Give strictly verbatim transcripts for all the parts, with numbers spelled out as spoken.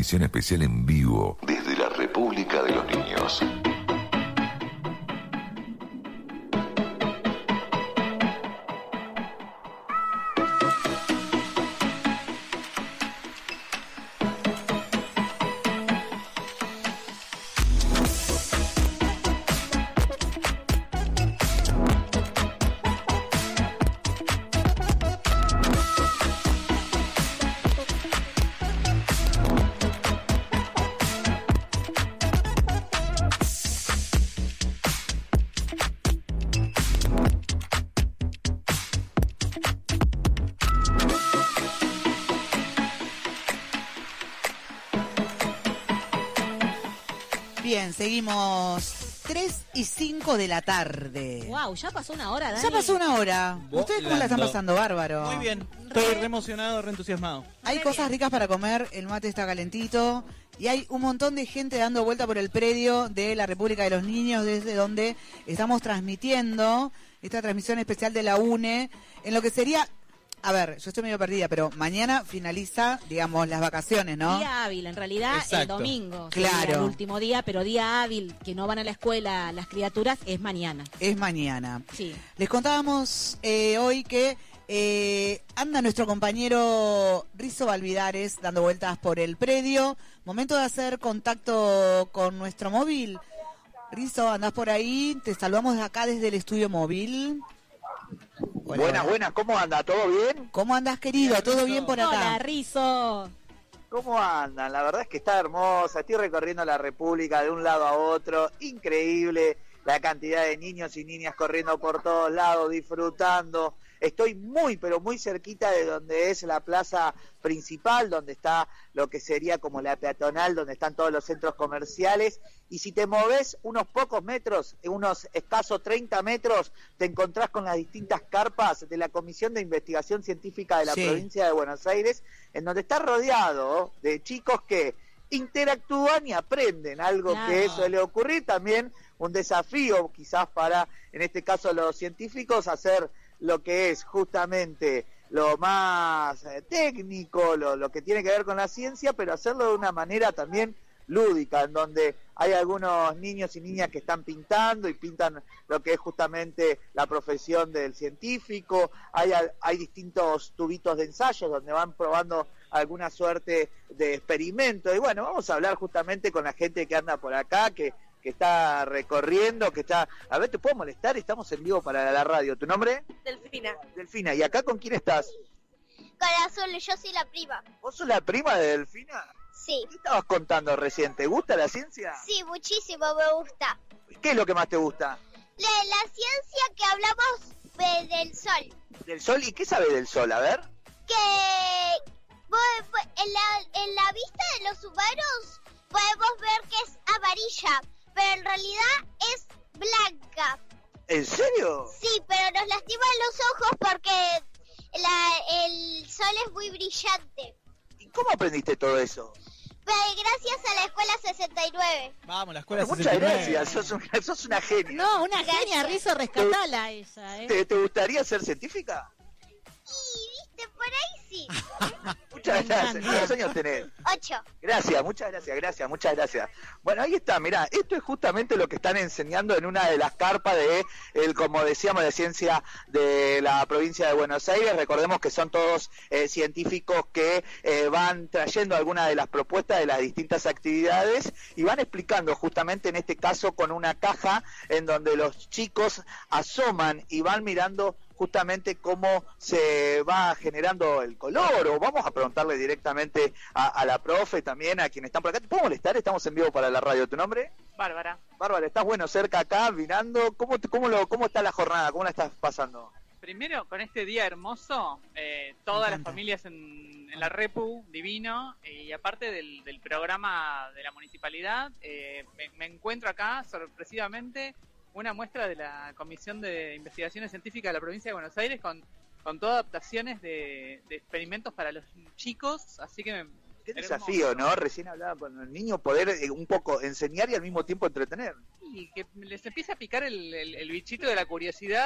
transmisión especial en vivo desde la República de los Niños. Bien, seguimos tres y cinco de la tarde. Wow, ya pasó una hora, Dani. Ya pasó una hora. ¿Ustedes cómo la están pasando? Bárbaro. Muy bien, estoy re emocionado, re entusiasmado. Hay cosas ricas para comer, el mate está calentito y hay un montón de gente dando vuelta por el predio de la República de los Niños, desde donde estamos transmitiendo esta transmisión especial de la UNE, en lo que sería... A ver, yo estoy medio perdida, pero mañana finaliza, digamos, las vacaciones, ¿no? Día hábil, en realidad. Exacto. El domingo. Claro. El último día, pero día hábil, que no van a la escuela las criaturas, es mañana. Es mañana. Sí. Les contábamos eh, hoy que eh, anda nuestro compañero Rizo Valvidares dando vueltas por el predio. Momento de hacer contacto con nuestro móvil. Rizo, andás por ahí, te saludamos de acá desde el estudio móvil. Hola, buenas, buenas, ¿cómo anda? ¿Todo bien? ¿Cómo andás, querido? ¿Todo bien por acá? Hola, Rizo. ¿Cómo andan? La verdad es que está hermosa, estoy recorriendo la República de un lado a otro, increíble la cantidad de niños y niñas corriendo por todos lados, disfrutando. Estoy muy, pero muy cerquita de donde es la plaza principal, donde está lo que sería como la peatonal, donde están todos los centros comerciales. Y si te moves unos pocos metros, unos escasos treinta metros, te encontrás con las distintas carpas de la Comisión de Investigación Científica de la sí. Provincia de Buenos Aires, en donde está rodeado de chicos que interactúan y aprenden algo claro. que suele ocurrir. También un desafío quizás para, en este caso, los científicos, hacer lo que es justamente lo más eh, técnico, lo, lo que tiene que ver con la ciencia, pero hacerlo de una manera también lúdica, en donde hay algunos niños y niñas que están pintando y pintan lo que es justamente la profesión del científico. Hay, hay distintos tubitos de ensayos donde van probando alguna suerte de experimento. Y bueno, vamos a hablar justamente con la gente que anda por acá, que que está recorriendo, que está... A ver, ¿te puedo molestar? Estamos en vivo para la radio. ¿Tu nombre? Delfina. Delfina. ¿Y acá con quién estás? Con Azul, yo soy la prima. ¿Vos sos la prima de Delfina? Sí. ¿Qué estabas contando recién? ¿Te gusta la ciencia? Sí, muchísimo me gusta. ¿Qué es lo que más te gusta? La, la ciencia que hablamos de, del sol. ¿Del sol? ¿Y qué sabe del sol? A ver. Que en la, en la vista de los humanos podemos ver que es amarilla, pero en realidad es blanca. ¿En serio? Sí, pero nos lastiman los ojos porque la, el sol es muy brillante. ¿Y cómo aprendiste todo eso? Pues gracias a la escuela sesenta y nueve. Vamos, la escuela bueno, sesenta y nueve. Muchas gracias, sos, un, sos una genia. No, una genia, Rizo, rescatala esa, ¿eh? ¿Te, ¿Te gustaría ser científica? Y viste, por ahí sí. Muchas gracias. ¿Cuántos años tenés? Ocho. Gracias, muchas gracias, gracias, muchas gracias. Bueno, ahí está, mirá, esto es justamente lo que están enseñando en una de las carpas de, el, como decíamos, de ciencia de la provincia de Buenos Aires. Recordemos que son todos eh, científicos que eh, van trayendo algunas de las propuestas de las distintas actividades y van explicando justamente en este caso con una caja en donde los chicos asoman y van mirando justamente cómo se va generando el color, o vamos a preguntarle directamente a, a la profe también, a quienes están por acá. ¿Te puedo molestar? Estamos en vivo para la radio. ¿Tu nombre? Bárbara. Bárbara, ¿estás bueno cerca acá, mirando? ¿Cómo, cómo, lo, cómo está la jornada? ¿Cómo la estás pasando? Primero, con este día hermoso, eh, todas las familias en, en la Repu, divino, y aparte del, del programa de la municipalidad, eh, me, me encuentro acá sorpresivamente una muestra de la Comisión de Investigaciones Científicas de la Provincia de Buenos Aires con, con todas adaptaciones de, de experimentos para los chicos, así que... Me, Qué desafío, ¿no? Recién hablaba con el niño, poder eh, un poco enseñar y al mismo tiempo entretener. Y que les empiece a picar el, el, el bichito de la curiosidad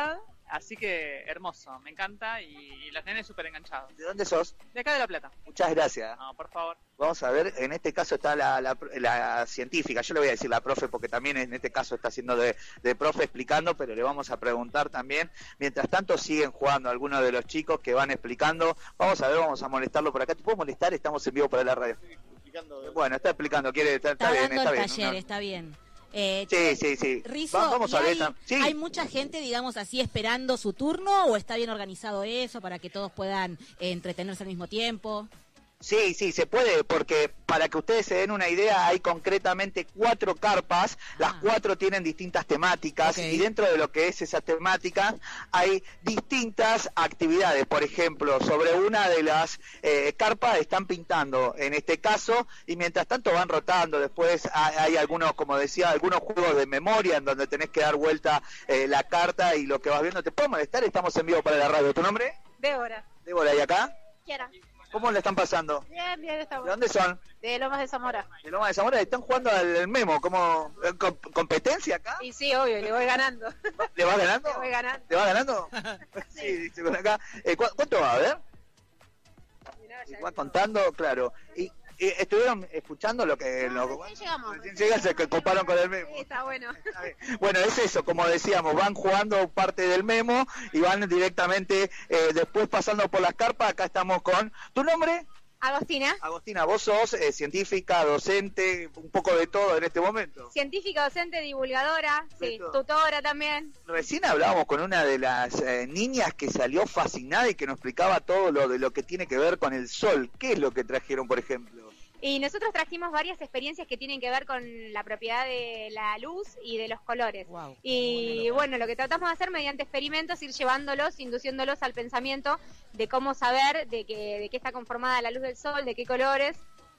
así que hermoso, me encanta y, y los nenes súper enganchados. ¿De dónde sos? De acá de La Plata. Muchas gracias. No, por favor. Vamos a ver, en este caso está la, la, la científica, yo le voy a decir la profe porque también en este caso está haciendo de, de profe explicando, pero le vamos a preguntar también. Mientras tanto siguen jugando algunos de los chicos que van explicando. Vamos a ver, vamos a molestarlo por acá. ¿Te puedo molestar? Estamos en vivo para la radio. Bueno, está explicando, quiere, está, está, Está bien, dando está el bien. taller, ¿no? está bien. Eh, Sí, sí, sí. Rizo, Va- vamos ¿y a ver. hay, tam- sí. ¿hay mucha gente, digamos así, esperando su turno o está bien organizado eso para que todos puedan eh, entretenerse al mismo tiempo? Sí, sí, se puede, porque para que ustedes se den una idea, hay concretamente cuatro carpas, las Ah. cuatro tienen distintas temáticas, Ok. y dentro de lo que es esa temática hay distintas actividades. Por ejemplo, sobre una de las eh, carpas están pintando, en este caso, y mientras tanto van rotando. Después hay, hay algunos, como decía, algunos juegos de memoria en donde tenés que dar vuelta eh, la carta y lo que vas viendo. ¿Te puedo molestar? Estamos en vivo para la radio. ¿Tu nombre? Débora. Débora, ¿y acá? Quiera. ¿Cómo le están pasando? Bien, bien, está ¿De bueno. dónde son? De Lomas de Zamora. De Loma de Zamora, están jugando al Memo, como eh, com- competencia acá. Y sí, obvio, le voy ganando. ¿Le vas ganando? Le voy ganando. ¿Le vas ganando? Sí, dice por acá. Eh, ¿cu- ¿Cuánto va a ver? Mirá, ya Va vi. contando, claro. Y, y estuvieron escuchando lo que... No, lo- recién llegamos. Recién llegan, se comparon con el Memo. Sí, está bueno. Está bien. Bueno, es eso, como decíamos, van jugando parte del Memo y van directamente eh, después pasando por las carpas. Acá estamos con... ¿Tu nombre? Agostina, Agostina, vos sos eh, científica, docente, un poco de todo en este momento. científica, docente, divulgadora, De sí, todo. tutora también. Recién hablábamos con una de las eh, niñas que salió fascinada y que nos explicaba todo lo de lo que tiene que ver con el sol. ¿Qué es lo que trajeron, por ejemplo? Y nosotros trajimos varias experiencias que tienen que ver con la propiedad de la luz y de los colores. Wow. Y bueno, lo que tratamos de hacer mediante experimentos, ir llevándolos, induciéndolos al pensamiento de cómo saber de qué, de qué está conformada la luz del sol, de qué colores.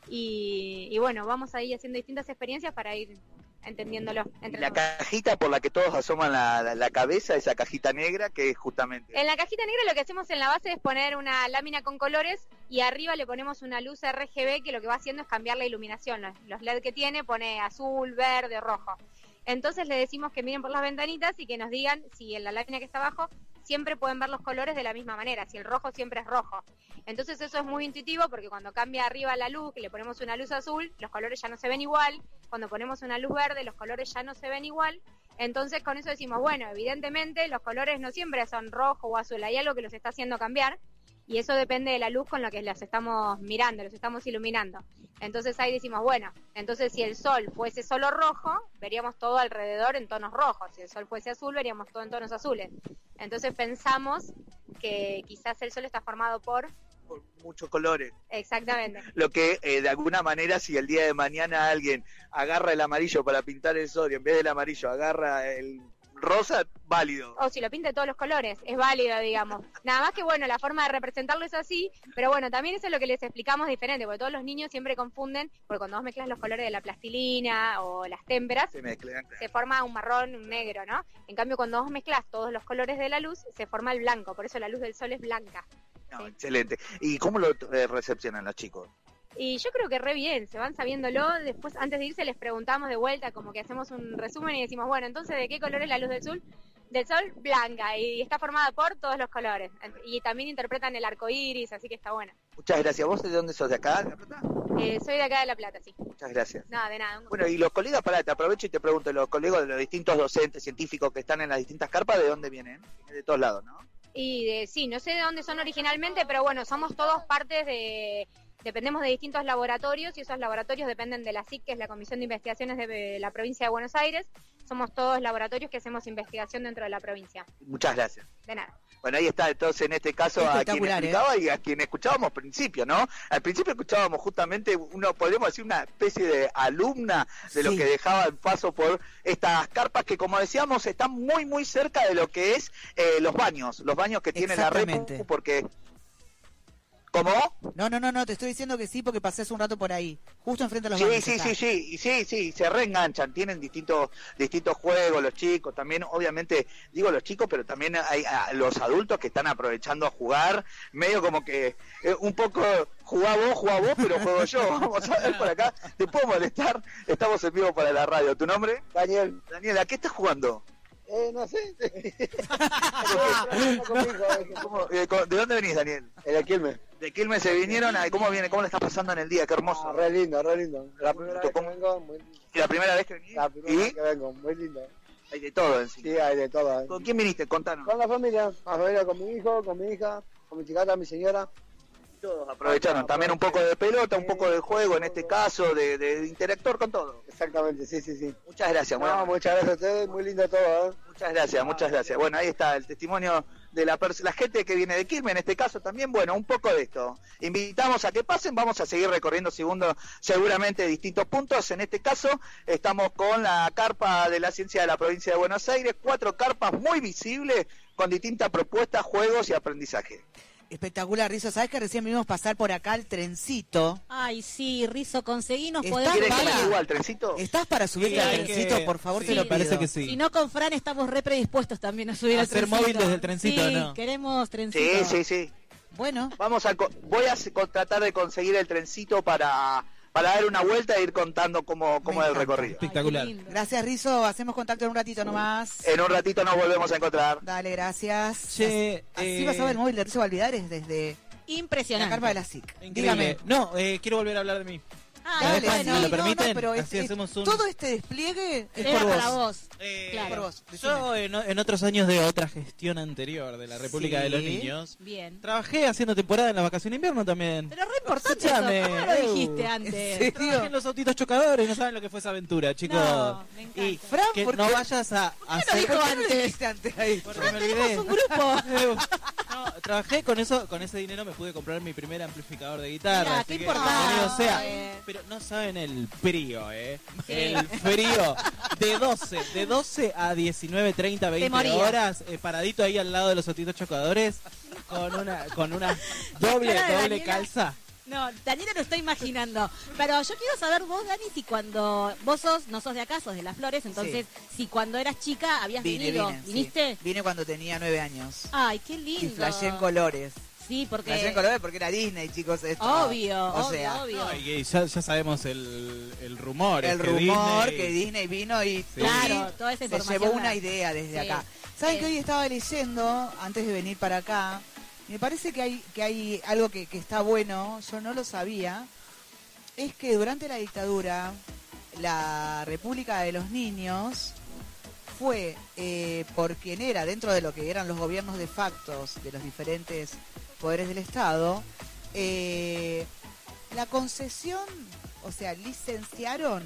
Y, y bueno, vamos ahí haciendo distintas experiencias para ir entendiéndolo entre La todos. cajita por la que todos asoman la, la- la cabeza, esa cajita negra que es justamente... En la cajita negra lo que hacemos en la base es poner una lámina con colores y arriba le ponemos una luz R G B que lo que va haciendo es cambiar la iluminación. Los- Los L E D que tiene pone azul, verde, rojo. Entonces le decimos que miren por las ventanitas y que nos digan si en la lámina que está abajo siempre pueden ver los colores de la misma manera, si el rojo siempre es rojo. Entonces eso es muy intuitivo porque cuando cambia arriba la luz, que le ponemos una luz azul, los colores ya no se ven igual. Cuando ponemos una luz verde, los colores ya no se ven igual. Entonces con eso decimos, bueno, evidentemente los colores no siempre son rojo o azul, hay algo que los está haciendo cambiar y eso depende de la luz con la que los estamos mirando, los estamos iluminando. Entonces ahí decimos, bueno, entonces si el sol fuese solo rojo, veríamos todo alrededor en tonos rojos. Si el sol fuese azul, veríamos todo en tonos azules. Entonces pensamos que quizás el sol está formado por... Por muchos colores. Exactamente. Lo que eh, de alguna manera, si el día de mañana alguien agarra el amarillo para pintar el sol y en vez del amarillo agarra el rosa, válido. O si lo pinta de todos los colores, es válido, digamos. Nada más que, bueno, la forma de representarlo es así, pero bueno, también eso es lo que les explicamos diferente, porque todos los niños siempre confunden, porque cuando vos mezclas los colores de la plastilina o las témperas, Se mezclan, claro. se forma un marrón, un negro, ¿no? En cambio, cuando vos mezclas todos los colores de la luz, se forma el blanco, por eso la luz del sol es blanca. No, Sí. excelente. ¿Y cómo lo eh, recepcionan los chicos? Y yo creo que re bien, se van sabiéndolo, después antes de irse les preguntamos de vuelta, como que hacemos un resumen y decimos, bueno, entonces, ¿de qué color es la luz del sol? Del sol, blanca, y está formada por todos los colores. Y también interpretan el arco iris, así que está bueno. Muchas gracias. ¿Vos de dónde sos? ¿De acá? ¿De La Plata? Eh, soy de acá de La Plata, sí. Muchas gracias. No, de nada. un gusto. Bueno, y los colegas, pará, te aprovecho y te pregunto, los colegas de los distintos docentes, científicos que están en las distintas carpas, ¿de dónde vienen? Vienen de todos lados, ¿no? Y de, sí, no sé de dónde son originalmente, pero bueno, somos todos partes de... Dependemos de distintos laboratorios y esos laboratorios dependen de la S I C, que es la Comisión de Investigaciones de la Provincia de Buenos Aires. Somos todos laboratorios que hacemos investigación dentro de la provincia. Muchas gracias. De nada. Bueno, ahí está entonces en este caso a quien Espectacular, explicaba y a quien escuchábamos al principio, ¿no? Al principio escuchábamos justamente, uno podríamos decir una especie de alumna de lo Sí. que dejaba el paso por estas carpas que, como decíamos, están muy, muy cerca de lo que es eh, los baños, los baños que tiene la Exactamente. Repu, porque... ¿Cómo? No, no, no, no, te estoy diciendo que sí porque pasé hace un rato por ahí, justo enfrente de los Sí, baños sí, está. sí, sí, y sí, sí, se reenganchan, tienen distintos distintos juegos los chicos, también obviamente digo los chicos, pero también hay a, los adultos que están aprovechando a jugar, medio como que eh, un poco jugá vos, jugá vos, pero juego yo. Vamos a ver por acá, te puedo molestar, estamos en vivo para la radio. ¿Tu nombre? Daniel, Daniel, ¿a qué estás jugando? Eh, no sé. ¿Cómo- eh, co- ¿De dónde venís, Daniel? El de Quilmes. De Quilmes se vinieron. a- ¿Cómo viene? ¿Cómo le estás pasando en el día? Qué hermoso. Ah, re lindo, re lindo. La primera vez que ¿Cómo? vengo, muy lindo. ¿Y la primera vez que viniste? La primera ¿Y? vez que vengo, muy lindo. Hay de todo en sí. Sí, hay de todo. ¿eh? ¿Con quién viniste? Contanos. Con la familia, con la familia, con mi hijo, con mi hija, con mi chicata, mi señora. Todos aprovecharon también un poco de pelota, un poco de juego en este caso, de, de interactuar con todo. Exactamente, sí, sí, sí. Muchas gracias. No, Bueno, muchas gracias a ustedes, muy lindo todo, ¿eh? muchas gracias, muchas gracias. Bueno, ahí está el testimonio de la, pers- la gente que viene de Quilmes, en este caso también, bueno, un poco de esto. Invitamos a que pasen, vamos a seguir recorriendo segundo, seguramente distintos puntos. En este caso estamos con la carpa de la ciencia de la provincia de Buenos Aires, cuatro carpas muy visibles con distintas propuestas, juegos y aprendizaje. Espectacular, Rizo. ¿Sabes que recién vimos pasar por acá el trencito? Ay, sí, Rizo, conseguinos ¿Estás podemos... ¿Quieren que para- me igual, trencito? ¿Estás para subirte Sí, al hay trencito? que- Por favor, sí, te lo me parece pido. que sí. Si no, con Fran estamos re predispuestos también a subir A al hacer trencito. móvil desde el trencito, sí, ¿no? queremos trencito. Sí, sí, sí. Bueno, Vamos a co- voy a se- co- tratar de conseguir el trencito para, para dar una vuelta e ir contando cómo, cómo Me es el encanta. recorrido. Ay, qué Espectacular. lindo. gracias, Rizo. Hacemos contacto en un ratito nomás. En un ratito nos volvemos a encontrar. Dale, gracias. Che, Así eh, pasaba el móvil de Rizo Valvidares desde la Impresionante. carpa de la S I C. Increíble. Dígame. No, eh, quiero volver a hablar de mí. Ah, Dale, después, sí, si me lo no, permiten, no, pero es- así es- hacemos un- todo este despliegue es era por para vos. vos. Eh, Claro. Por vos, Yo en, en otros años de otra gestión anterior de la República Sí. de los Niños, Bien. trabajé haciendo temporada en la vacación de invierno también. Pero re importante eso. Escúchame. ¿Cómo no lo dijiste Uh, antes? ¿en Trabajé en los autitos chocadores, no saben lo que fue esa aventura, chicos. No, me encanta. Y Fran, que ¿por no qué? vayas a lo hacer... dijo ¿Por qué no antes? lo dijiste antes ahí? Porque me olvidé. Tenemos un grupo. No, trabajé con eso, con ese dinero me pude comprar mi primer amplificador de guitarra. Mirá, así qué que importante. bienvenido sea. Eh. Pero no saben el frío, eh. Sí. El frío de doce, de doce a diecinueve, treinta, veinte morías. horas, eh, paradito ahí al lado de los autitos chocadores, con una, con una doble, cara de doble Daniela. calza. No, Daniela lo está imaginando. Pero yo quiero saber vos, Dani, si cuando vos sos, no sos de acá, sos de Las Flores, entonces, si cuando eras chica habías Vine, venido, vine, sí. ¿viniste? Vine cuando tenía nueve años. Ay, qué lindo. Y flashé en colores. Sí, porque... Flashé en colores porque era Disney, chicos. Esto. Obvio, O obvio, sea, obvio. No, y ya, ya sabemos el, el rumor. el es que rumor Disney- que Disney vino y Sí. Claro, toda esa se información. llevó una la- idea desde Sí. acá. ¿Saben Eh. que hoy estaba leyendo, antes de venir para acá, me parece que hay, que hay algo que, que está bueno, yo no lo sabía, es que durante la dictadura, la República de los Niños fue eh, por quien era, dentro de lo que eran los gobiernos de facto de los diferentes poderes del Estado, eh, la concesión, o sea, licenciaron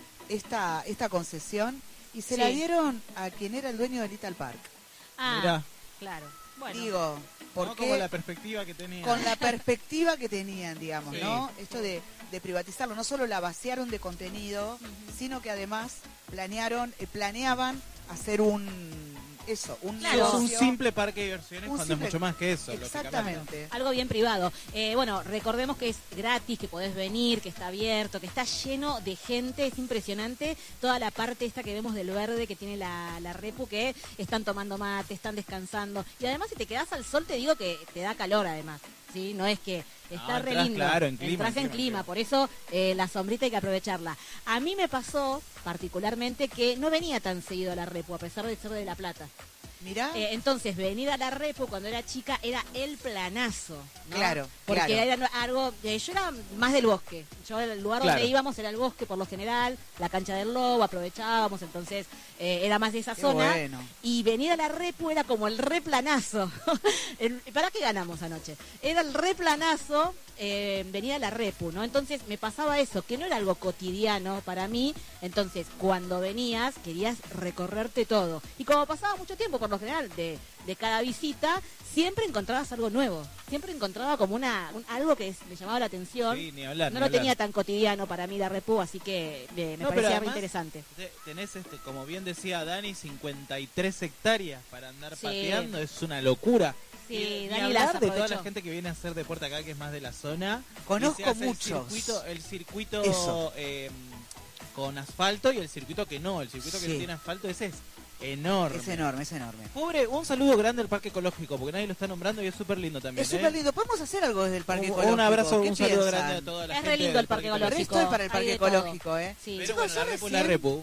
esta, esta concesión y se Sí. la dieron a quien era el dueño del Little Park. Ah, Mirá. claro. Bueno, Digo, ¿no? porque Como la perspectiva que tenía. con la perspectiva que tenían, digamos, Sí. ¿no? Esto de, de privatizarlo, no solo la vaciaron de contenido, sino que además planearon, eh, planeaban hacer un eso, un Claro. Es un negocio. simple parque de diversiones Un cuando simple- es mucho más que eso. lógicamente. Exactamente. algo bien privado. Eh, bueno, recordemos que es gratis, que podés venir, que está abierto, que está lleno de gente, es impresionante toda la parte esta que vemos del verde que tiene la, la Repu, que están tomando mate, están descansando. Y además si te quedás al sol te digo que te da calor además, ¿sí? No es que está No, re entrás, lindo. claro, en clima, Entrás en en clima, clima, claro. por eso eh, la sombrita hay que aprovecharla. A mí me pasó particularmente que no venía tan seguido a la Repu, a pesar de ser de La Plata. Mirá, Eh, entonces, venir a la Repu cuando era chica era el planazo. ¿no? Claro, Porque claro. era algo. eh, yo era más del bosque. Yo, el lugar Claro. donde íbamos era el bosque por lo general, la cancha del lobo, aprovechábamos, entonces eh, era más de esa Qué zona. bueno. Y venir a la Repu era como el replanazo. El- ¿Para qué ganamos anoche? Era el replanazo. Eh, venía a la Repu, ¿no? Entonces me pasaba eso, que no era algo cotidiano para mí. Entonces, cuando venías, querías recorrerte todo. Y como pasaba mucho tiempo, por lo general, de, de cada visita, siempre encontrabas algo nuevo. Siempre encontraba como una un- algo que es- me llamaba la atención. Sí, ni hablar, no ni lo hablar. tenía tan cotidiano para mí la Repu, así que eh, me No, pero parecía además, interesante. te- Tenés, este, como bien decía Dani, cincuenta y tres hectáreas para andar Sí. pateando, es una locura. Sí, Y- ni Dani las hablar de toda aprovechó. la gente que viene a hacer deporte acá, que es más de la zona. Conozco y se hace muchos. El circuito, el circuito Eso. eh, con asfalto y el circuito que no. El circuito que Sí. no tiene asfalto, ese es enorme. Es enorme, es enorme. Pobre, un saludo grande al Parque Ecológico, porque nadie lo está nombrando y es súper lindo también. Es ¿eh? súper lindo. ¿Podemos hacer algo desde el Parque Un- Ecológico? Un abrazo, ¿Qué un saludo piensan? grande a toda la Es gente. re lindo del el Parque Pero Ecológico. esto es para el hay Parque de todo. Ecológico, ¿eh? Sí. Pero Chicos, bueno, yo la Repu, la recién- Repu.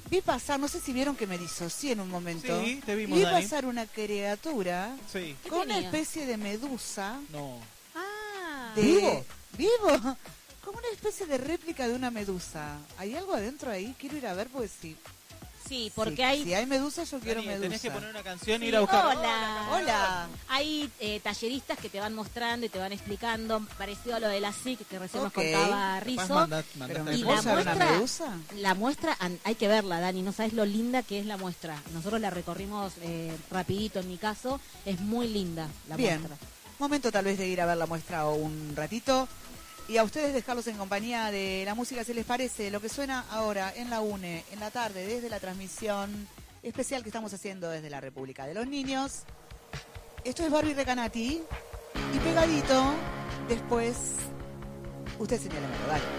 vi pasar, no sé si vieron que me disocié en un momento. Sí, te vimos, Vi Dani. pasar una criatura Sí. con una tenía? especie de medusa. No. Ah, De... ¿Vivo? ¿Vivo? Como una especie de réplica de una medusa. ¿Hay algo adentro ahí? Quiero ir a ver porque sí. sí, porque Si- hay... Si hay medusa, yo quiero Dani, medusa. tenés que poner una canción y Sí, ir a buscar. hola. Hola. Hay eh, talleristas que te van mostrando y te van explicando, parecido a lo de la S I C que recién Ok. nos contaba Capaz Rizzo. manda- Pero mandaste me Y el la puedo saber una muestra- medusa. La muestra, an- hay que verla, Dani, no sabes lo linda que es la muestra. Nosotros la recorrimos eh, rapidito en mi caso, es muy linda la Bien. muestra. Momento tal vez de ir a ver la muestra un ratito. Y a ustedes dejarlos en compañía de la música, si les parece, lo que suena ahora en la UNE, en la tarde, desde la transmisión especial que estamos haciendo desde la República de los Niños. Esto es Barbie Recanati. Y pegadito, después, usted señálemelo, dale.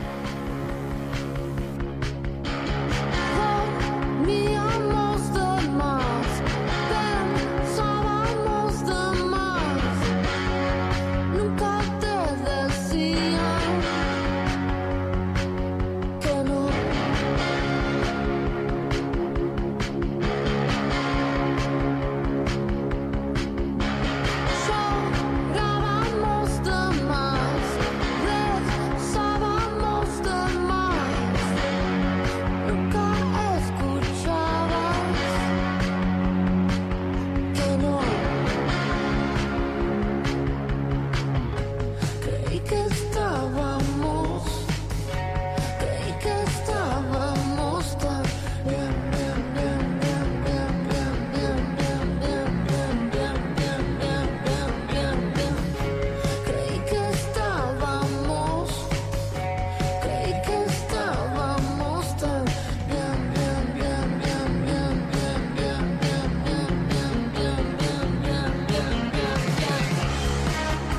Dormíamos de más, pensábamos de más, nunca te decía que no. Llorábamos de más, rezábamos de más, nunca escuchabas que no. Creí que estábamos, creí que estábamos tan bien, bien, bien, bien, bien, bien, bien, bien, bien, bien, bien, bien, bien, bien, bien. Creí que estábamos, creí que estábamos tan bien, bien, bien, bien, bien, bien, bien, bien, bien, bien, bien, bien, bien, bien, bien.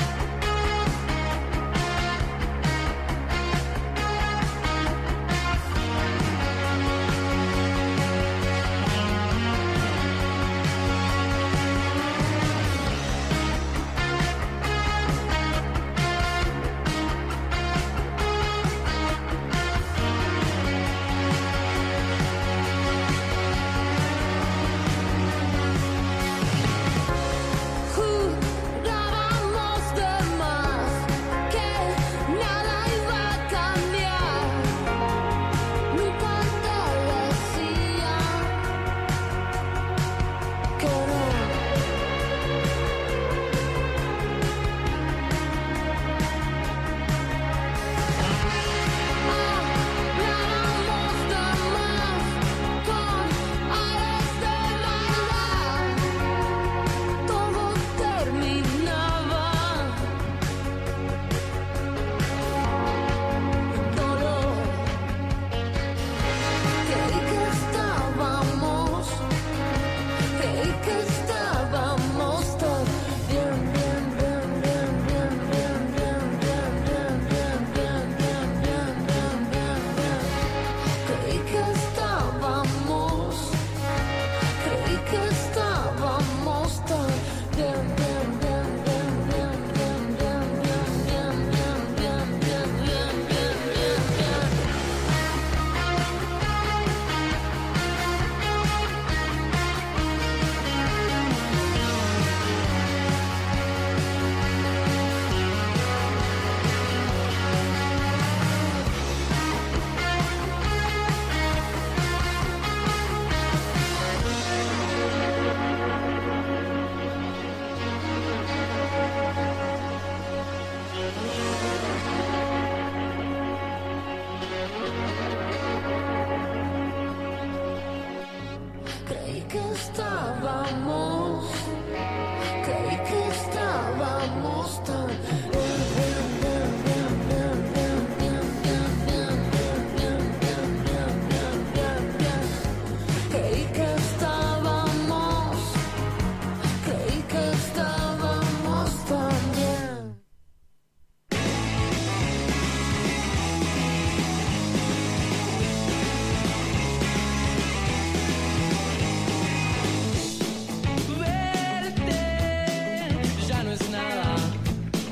Jurábamos de más que nada iba a cambiar. Nunca te decía que no. Hablábamos de más con aires de maldad. Todo terminaba en dolor. Creí que estábamos, creí que estábamos tan bien, bien, bien, bien, bien, bien, bien, bien, bien, bien, bien, bien, bien, bien, bien, bien. Creí que estábamos, creí que estábamos tan bien, bien, bien, bien, bien, bien, bien, bien, bien, bien, bien, bien, bien, bien, bien, bien. Creí que estábamos, creí que estábamos tan bien, bien, bien, bien, bien, bien, bien, bien, bien, bien, bien, bien, bien, bien, bien. Creí que estábamos, creí que estábamos tan bien. Verte ya no es nada.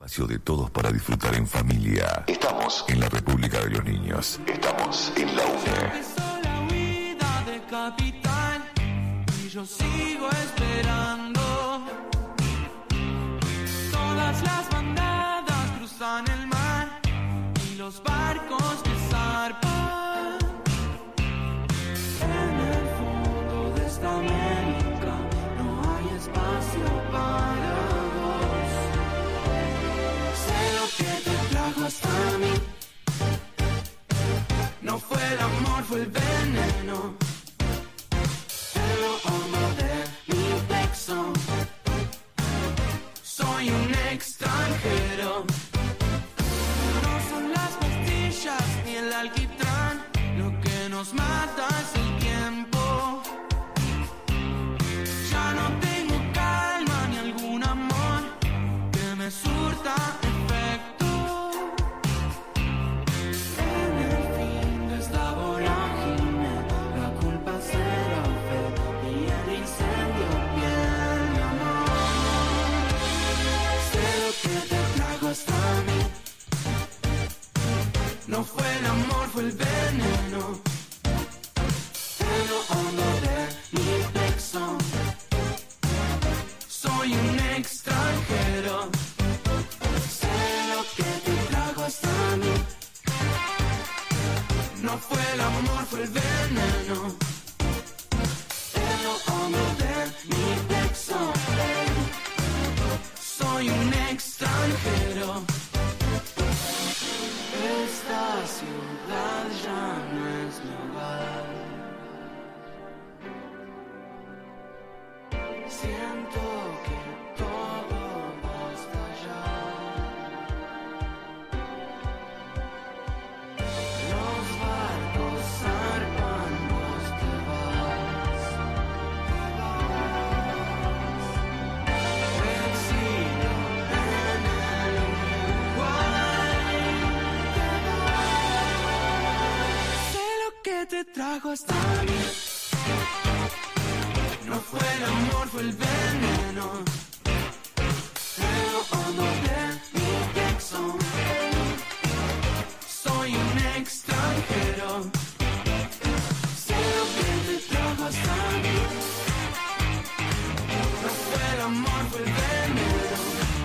Espacio de todos para disfrutar en familia. Estamos en la República de los Niños. Estamos en la UNE. Empezó la huida de Capital y yo sigo esperando. Todas las bandadas cruzan el mar y los barcos que zarpan. En el fondo de esta América no hay espacio para dos. Sé lo que te trajo hasta mí. No fue el amor, fue el veneno. En lo hondo de mi pecho soy un extranjero. No son las pastillas ni el alquitrán, lo que nos mata es el tiempo. Ya no tengo calma ni algún amor que me surta efecto. En el fin de esta vorágine, la culpa será fe y el incendio piel mi amor. Sé lo que te trajo hasta mí. No fue el amor, fue el veneno. En lo hondo de mi pecho soy un extranjero. Sé lo que te trajo hasta mí. No fue el amor, fue el veneno. En lo hondo de mi pecho soy un extranjero. Esta ciudad ya no es mi hogar. Siento que todo va a estallar. Los barcos zarpan, vos te vas. Exilio en el Uruguay. Sé lo que te trajo hasta mí. No fue el amor, fue el veneno. En lo hondo de mi pecho soy un extranjero. Sé lo que te trajo hasta mí. No fue el amor, fue el veneno.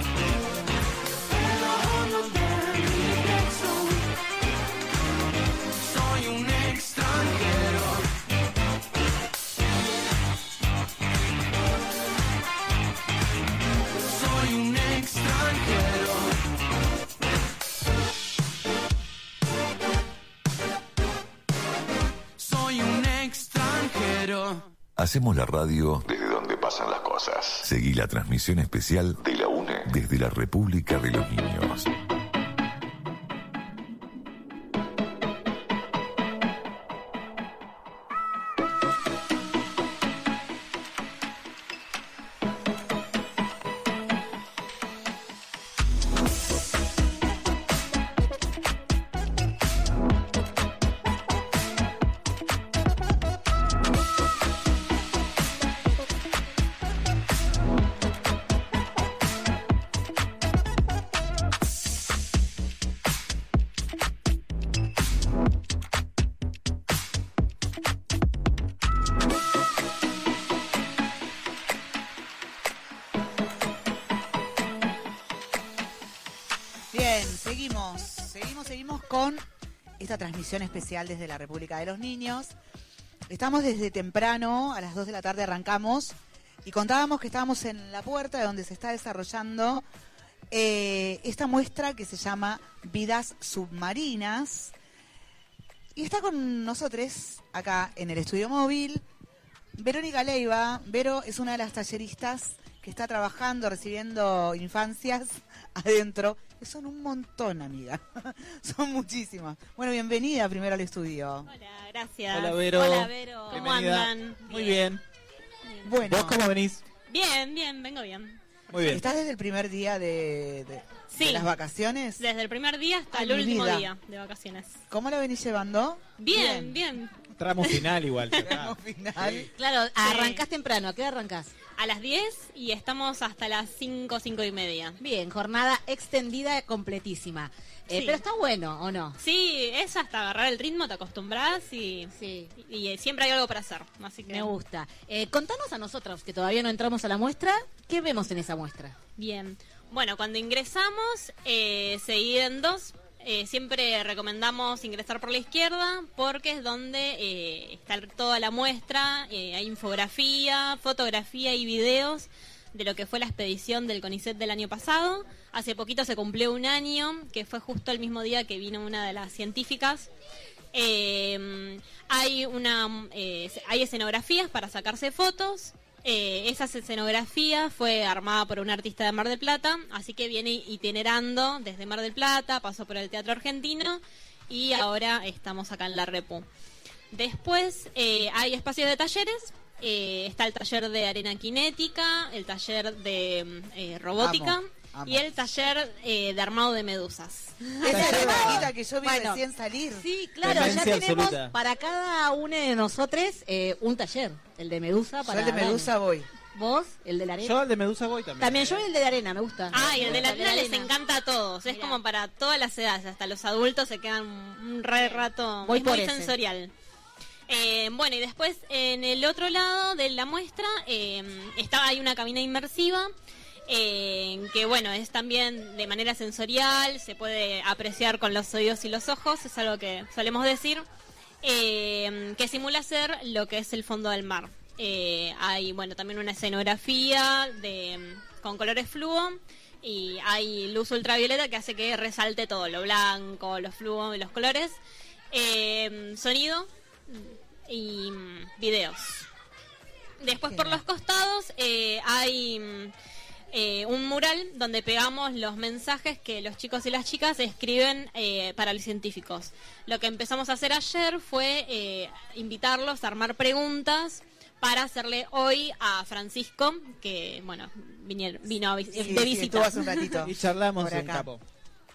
En lo hondo de mi pecho soy un extranjero. Soy un extranjero. Soy un extranjero. Hacemos la radio desde donde pasan las cosas. Seguí la transmisión especial de la UNE desde la República de los Niños. Bien, seguimos, seguimos, seguimos con esta transmisión especial desde la República de los Niños. Estamos desde temprano, a las dos de la tarde arrancamos y contábamos que estábamos en la puerta de donde se está desarrollando eh, esta muestra que se llama Vidas Submarinas. Y está con nosotros acá en el estudio móvil Verónica Leiva. Vero es una de las talleristas que está trabajando, recibiendo infancias adentro. Que son un montón, amiga. Son muchísimas. Bueno, bienvenida primero al estudio. Hola, gracias. Hola, Vero. Hola, Vero. ¿Cómo Bienvenida. andan? Muy bien. Bien. Bueno, ¿Vos cómo venís? Bien, bien, vengo bien. Muy bien. ¿estás desde el primer día de, de- Sí. de las vacaciones? Desde el primer día hasta Ay, el mi último vida. día de vacaciones. ¿Cómo la venís llevando? Bien, bien. tramo final igual. ya está. Tramo final. Claro, arrancás temprano. ¿A qué hora arrancás? A las diez y estamos hasta las cinco, cinco y media. Bien, jornada extendida completísima. Eh, Sí. Pero está bueno, ¿o no? Sí, es hasta agarrar el ritmo, te acostumbras y, Sí. y, y siempre hay algo para hacer. Así que Me gusta. Eh, contanos a nosotros, que todavía no entramos a la muestra, ¿qué vemos en esa muestra? Bien. Bueno, cuando ingresamos, eh, se dividen dos. Eh, siempre recomendamos ingresar por la izquierda porque es donde eh, está toda la muestra. Eh, hay infografía, fotografía y videos de lo que fue la expedición del CONICET del año pasado. Hace poquito se cumplió un año, que fue justo el mismo día que vino una de las científicas. Eh, hay una eh, hay escenografías para sacarse fotos. Eh, esa escenografía fue armada por un artista de Mar del Plata, así que viene itinerando desde Mar del Plata, pasó por el Teatro Argentino y ahora estamos acá en la Repu. Después eh, hay espacios de talleres. Eh, está el taller de arena cinética, el taller de eh, robótica Amo, amo. y el taller eh, de armado de medusas. Esa es la vaquita que yo vi Bueno, recién salir. Sí, claro, ya Demencia tenemos absoluta. para cada uno de nosotros eh, un taller. El de Medusa Yo para el de Dani. Medusa voy. Vos, el de la arena. Yo al de Medusa voy también. También yo el de la arena, me gusta. Ah, y el de la El de arena les encanta a todos. Es Mirá. como para todas las edades, hasta los adultos se quedan un re rato. Voy es por muy ese. sensorial. Eh, bueno, y después en el otro lado de la muestra eh, está, hay una cabina inmersiva. Eh, que bueno, es también de manera sensorial, se puede apreciar con los oídos y los ojos, es algo que solemos decir, eh, que simula ser lo que es el fondo del mar. Eh, hay bueno también una escenografía de, con colores fluo y hay luz ultravioleta que hace que resalte todo, lo blanco, los fluo y los colores. Eh, sonido y mm, videos. Después por los costados eh, hay mm, eh, un mural donde pegamos los mensajes que los chicos y las chicas escriben eh, para los científicos. Lo que empezamos a hacer ayer fue eh, invitarlos a armar preguntas para hacerle hoy a Francisco, que bueno, vinier- vino a vis- Sí, de sí, visita. estuvo hace un ratito. Y charlamos Por en acá. capo.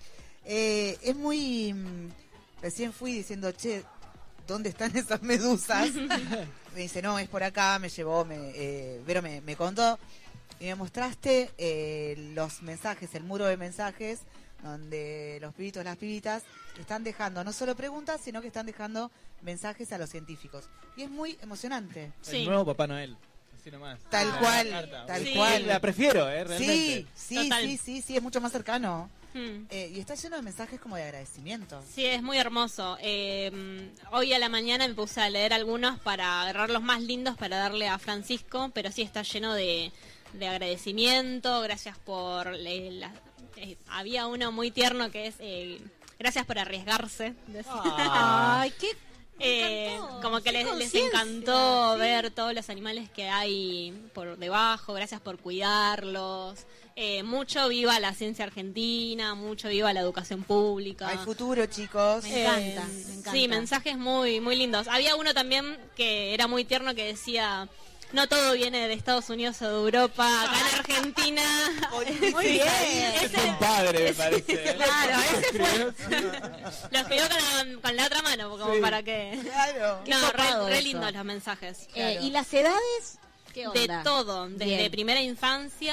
Eh, es muy... mm, Recién fui diciendo, che, ¿dónde están esas medusas? Me dice, no, es por acá, me llevó, me, eh, Vero me, me contó. Y me mostraste eh, los mensajes, el muro de mensajes, donde los pibitos, las pibitas, están dejando no solo preguntas, sino que están dejando mensajes a los científicos. Y es muy emocionante. Sí. El nuevo Papá Noel. Así nomás. Tal La cual, carta. tal Sí. cual. La prefiero, eh, realmente. Sí, sí, Total. sí, sí, sí, es mucho más cercano. Hmm. Eh, y está lleno de mensajes como de agradecimiento. Sí, es muy hermoso. Eh, hoy a la mañana me puse a leer algunos para agarrar los más lindos para darle a Francisco, pero sí está lleno de, de agradecimiento, gracias por... eh, la- eh, había uno muy tierno que es... eh, gracias por arriesgarse. decía. Ay, qué Eh, encantó. como que Qué les, les conciencia, encantó sí. ver todos los animales que hay por debajo, gracias por cuidarlos. Eh, mucho viva la ciencia argentina, mucho viva la educación pública. Hay futuro, chicos. Me encanta, me encanta. Sí, mensajes muy muy lindos. Había uno también que era muy tierno que decía, no todo viene de Estados Unidos o de Europa, acá en Argentina. Muy Sí, bien. ese- Es un padre, me parece. Claro, ese fue. Lo escribió con, con la otra mano, como Sí. para que... Claro. Qué No, copado re, re eso. lindos los mensajes. Eh, ¿Y las edades? ¿Qué De onda? todo, desde Bien. primera infancia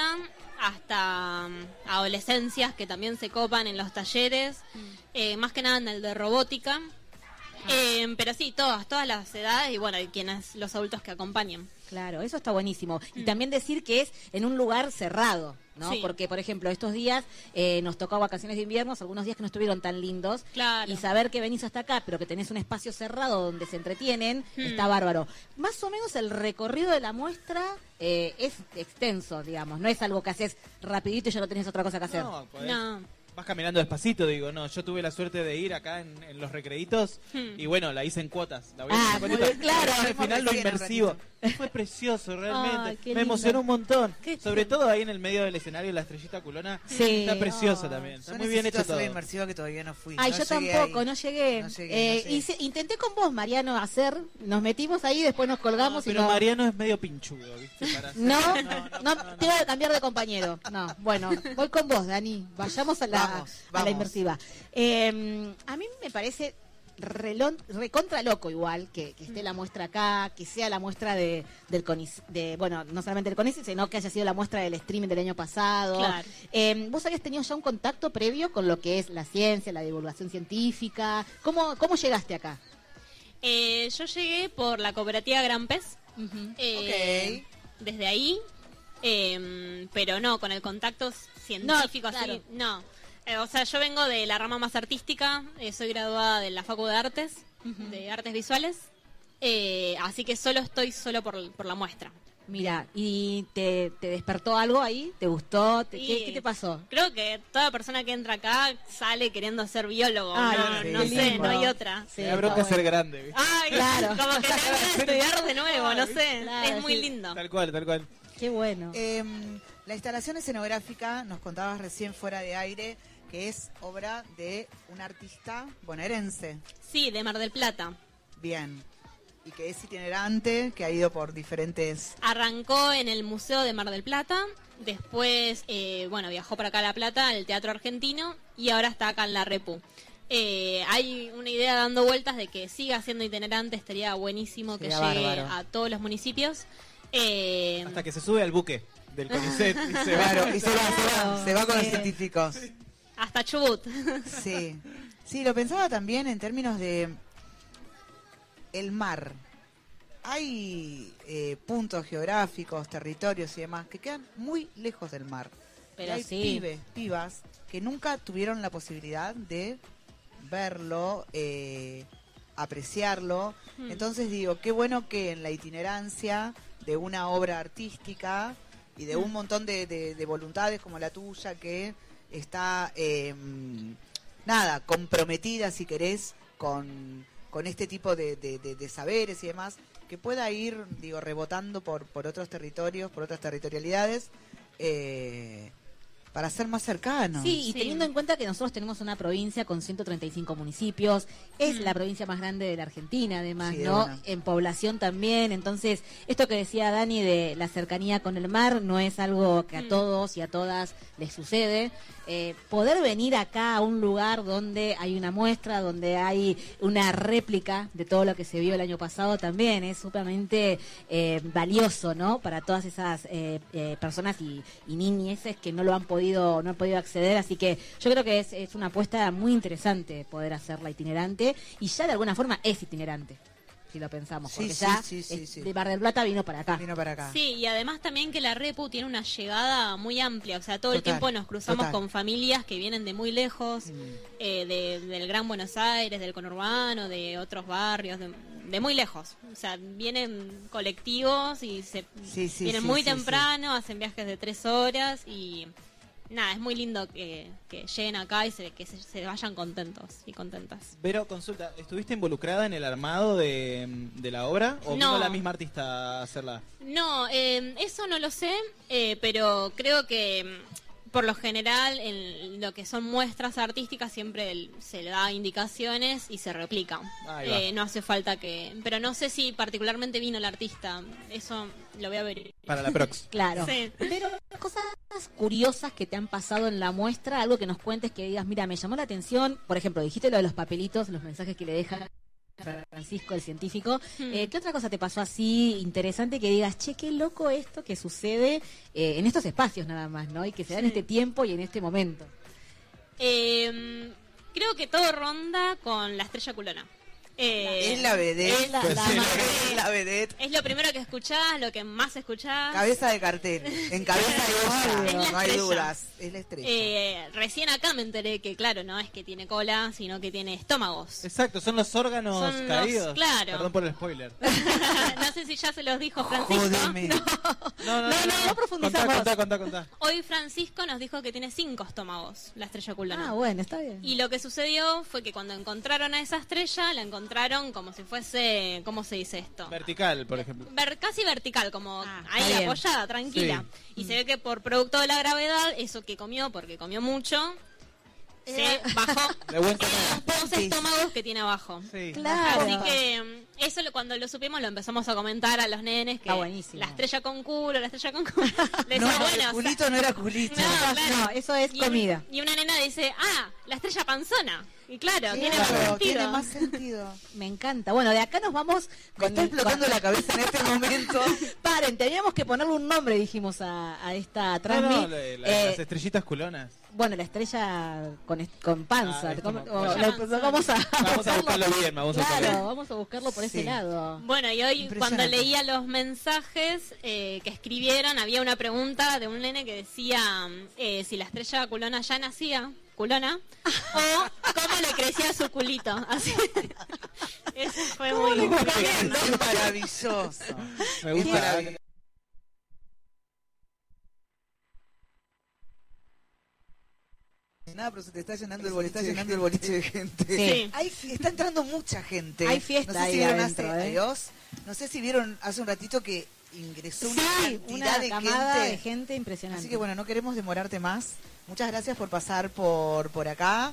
hasta mm, adolescencias que también se copan en los talleres, Mm. eh, más que nada en el de robótica. Ah. Eh, pero sí, todas, todas las edades y bueno, y quienes, los adultos que acompañan. Claro, eso está buenísimo. Y también decir que es en un lugar cerrado, ¿no? Sí. Porque, por ejemplo, estos días eh, nos tocó vacaciones de invierno, algunos días que no estuvieron tan lindos. Claro. Y saber que venís hasta acá, pero que tenés un espacio cerrado donde se entretienen, Hmm. está bárbaro. Más o menos el recorrido de la muestra eh, es extenso, digamos. No es algo que haces rapidito y ya no tenés otra cosa que hacer. No, podés- No. Vas caminando despacito, digo, no, yo tuve la suerte de ir acá en, en los recreitos Hmm. y bueno, la hice en cuotas. La voy a Ah, hacer en muy cuotitas. bien, claro. Al Fuimos final lo recién un inmersivo. Fue precioso, realmente. Ay, qué Me lindo. emocionó un montón. Qué Sobre todo ahí en el medio del escenario, la estrellita culona. Sí. Está preciosa Ay. también. Está Yo muy bien necesito hecho hacer la todo. inmersiva que todavía no fui. Ay, No yo llegué tampoco, ahí. no llegué. No llegué, Eh, no llegué. hice- intenté con vos, Mariano, hacer. Nos metimos ahí, después nos No, colgamos y pero no. Mariano es medio pinchudo, ¿viste? Para hacer- No, no, no, no, no. te voy a cambiar de compañero. No, bueno, voy con vos, Dani. Vayamos a la, Vamos, a la vamos. inmersiva. Eh, a mí me parece relon- recontra loco igual que, que esté la muestra acá, que sea la muestra de del CONICET, de, bueno, no solamente del CONICET, sino que haya sido la muestra del streaming del año pasado. Claro. Eh, ¿Vos habías tenido ya un contacto previo con lo que es la ciencia, la divulgación científica? ¿Cómo, cómo llegaste acá? Eh, yo llegué por la cooperativa Gran Pez. Eh, Desde ahí, eh, pero no, con el contacto científico, No, así, claro. no. Eh, o sea, yo vengo de la rama más artística, eh, soy graduada de la Facu de Artes, de Artes Visuales, eh, así que solo estoy solo por, por la muestra. Mira, ¿y te, te despertó algo ahí? ¿Te gustó? ¿Te- Y ¿qué, qué te pasó? Creo que toda persona que entra acá sale queriendo ser biólogo. Ay, no, sí, no sé, lindo. no hay otra. Sí, Me da bronca está ser bueno. grande. ¿viste? Ay, Claro. como que te dan ganas de estudiar de nuevo, no sé. Claro, es muy sí. lindo. Tal cual, tal cual. Qué bueno. Eh, la instalación escenográfica, nos contabas recién fuera de aire, que es obra de un artista bonaerense. Sí, de Mar del Plata. Bien. Y que es itinerante, que ha ido por diferentes... Arrancó en el Museo de Mar del Plata, después, eh, bueno, viajó para acá a La Plata, al Teatro Argentino, y ahora está acá en la Repu. Eh, hay una idea dando vueltas de que siga siendo itinerante, estaría buenísimo que Sería llegue bárbaro. a todos los municipios. Eh, Hasta que se sube al buque del CONICET y se va. Claro, y se va, se va, se va con los Sí. científicos. hasta Chubut. Sí. Sí, lo pensaba también en términos de el mar. Hay eh, puntos geográficos, territorios y demás que quedan muy lejos del mar. Pero Y hay sí. pibes, pibas que nunca tuvieron la posibilidad de verlo, eh, apreciarlo. Hmm. Entonces digo, qué bueno que en la itinerancia de una obra artística y de un montón de, de- de voluntades como la tuya que está, eh, nada, comprometida, si querés, con, con este tipo de, de- de- de saberes y demás, que pueda ir, digo, rebotando por, por otros territorios, por otras territorialidades, eh, para ser más cercanos. Sí, y Sí. teniendo en cuenta que nosotros tenemos una provincia con ciento treinta y cinco municipios, es Mm. la provincia más grande de la Argentina, además, Sí, de ¿no? una. En población también, entonces, esto que decía Dani de la cercanía con el mar no es algo que a Mm. todos y a todas les sucede. Eh, poder venir acá a un lugar donde hay una muestra, donde hay una réplica de todo lo que se vio el año pasado también es sumamente eh, valioso, ¿no? Para todas esas eh, eh, personas y, y niñeces que no lo han podido, no han podido acceder, así que yo creo que es, es una apuesta muy interesante poder hacerla itinerante y ya de alguna forma es itinerante, si lo pensamos, Sí, porque sí, ya sí, sí, es- sí. de Mar del Plata vino para acá. Vino para acá. Sí, y además también que la Repu tiene una llegada muy amplia, o sea, todo el Total, tiempo nos cruzamos total. con familias que vienen de muy lejos, eh, de- del Gran Buenos Aires, del conurbano, de otros barrios, de, de muy lejos. O sea, vienen colectivos y se Sí, sí, vienen sí, muy sí, temprano, hacen viajes de tres horas y nada, es muy lindo que, que lleguen acá y se, que se, se vayan contentos y contentas. Pero consulta, ¿estuviste involucrada en el armado de, de la obra o vino No. la misma artista a hacerla? No, eh, eso no lo sé, eh, pero creo que mm, por lo general en lo que son muestras artísticas siempre el- se le da indicaciones y se replican. Ahí va. Eh, no hace falta que... Pero no sé si particularmente vino el artista, eso lo voy a ver. Para la prox. Claro. Sí. Pero cosas curiosas que te han pasado en la muestra, algo que nos cuentes que digas, mira, me llamó la atención, por ejemplo, dijiste lo de los papelitos, los mensajes que le deja Francisco, el científico. Hmm. Eh, ¿Qué otra cosa te pasó así interesante que digas, che, qué loco esto que sucede eh, en estos espacios nada más, ¿no? Y que se da en Sí. este tiempo y en este momento. Eh, creo que todo ronda con la estrella culona. Eh, Es la vedette. Es la- Pues la sí, más- es la vedette. es lo primero que escuchás, lo que más escuchás. Cabeza de cartel. En cabeza de Es ella. la No hay estrella. dudas. Es la estrella. Eh, recién acá me enteré que, claro, no es que tiene cola, sino que tiene estómagos. Exacto, son los órganos Son los- caídos. claro. Perdón por el spoiler. No sé si ya se los dijo Francisco. Jódeme. No, no, no, no, no profundizamos. Contá, contá, contá, contá. Hoy Francisco nos dijo que tiene cinco estómagos, la estrella culona. Ah, bueno, está bien. Y lo que sucedió fue que cuando encontraron a esa estrella, la encontraron como si fuese, ¿cómo se dice esto? Vertical, por ejemplo. Ver- casi vertical, como Ah, ahí está bien. apoyada, tranquila. Y se ve que por producto de la gravedad, eso que comió, porque comió mucho, se bajó De buen comer. los dos estómagos que tiene abajo. Sí. Claro. Así que mm, eso lo- cuando lo supimos lo empezamos a comentar a los nenes que Está buenísimo. la estrella con culo, la estrella con culo. Le No, decía, no, bueno, el o sea, culito no era culito. no, claro. No, eso es Y un- comida. y una nena dice, ah, la estrella panzona. Y claro, Sí, tiene claro, más sentido. tiene más sentido. Me encanta. Bueno, de acá nos vamos Me con está explotando la cabeza en este momento. Paren, teníamos que ponerle un nombre, dijimos a, a esta No, transmi. no, la- la- Eh, las estrellitas culonas. bueno, la estrella con, est- con panza. Ah, es ¿Cómo- como- o- bueno. lo- vamos a, Vamos a buscarlo bien, vamos a buscarlo Claro, bien. vamos a buscarlo por ese Sí. lado. Bueno, y hoy cuando Impresionante. leía los mensajes eh, que escribieron, había una pregunta de un nene que decía eh, si la estrella culona ya nacía, culona, o cómo le crecía su culito. Así. Eso fue muy Es maravilloso. Me Es gusta. maravilloso. Nada, pero se te está llenando el boliche, está llenando el boliche de gente. Sí. Hay, está entrando mucha gente. Hay fiesta no sé si ahí vieron adentro, hace, ¿eh? Dios, no sé si vieron hace un ratito que ingresó una Sí, cantidad una de camada gente. de gente impresionante. Así que bueno, no queremos demorarte más. Muchas gracias por pasar por, por acá